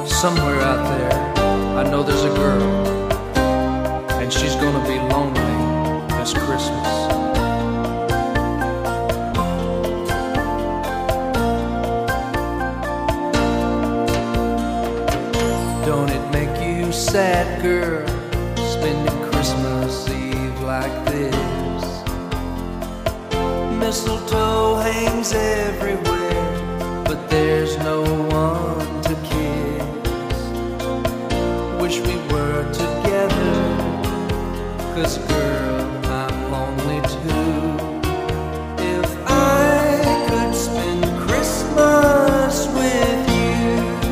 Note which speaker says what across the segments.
Speaker 1: Somewhere out there, I know there's a girl, and she's gonna be lonely this Christmas. Don't it make you sad, girl, spending Christmas Eve like this? Mistletoe hangs everywhere, but there's no one to kiss. Wish we were together, 'cause girl, I'm lonely too. If I could spend Christmas with you,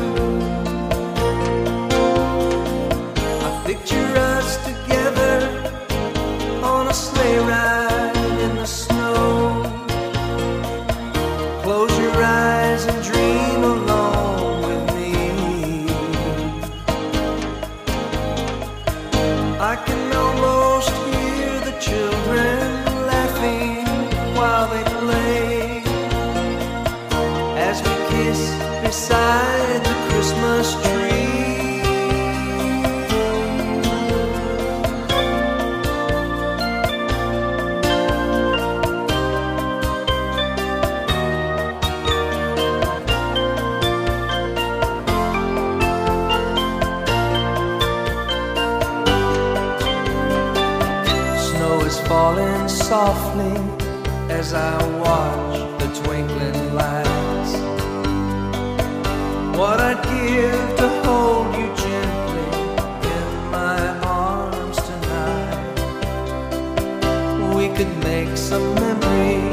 Speaker 1: I picture us together on a sleigh ride in the snow. Close your eyes and dream along with me. I can almost hear the children laughing while they play, as we kiss beside the Christmas tree. Falling softly as I watch the twinkling lights. What I'd give to hold you gently in my arms tonight. We could make some memories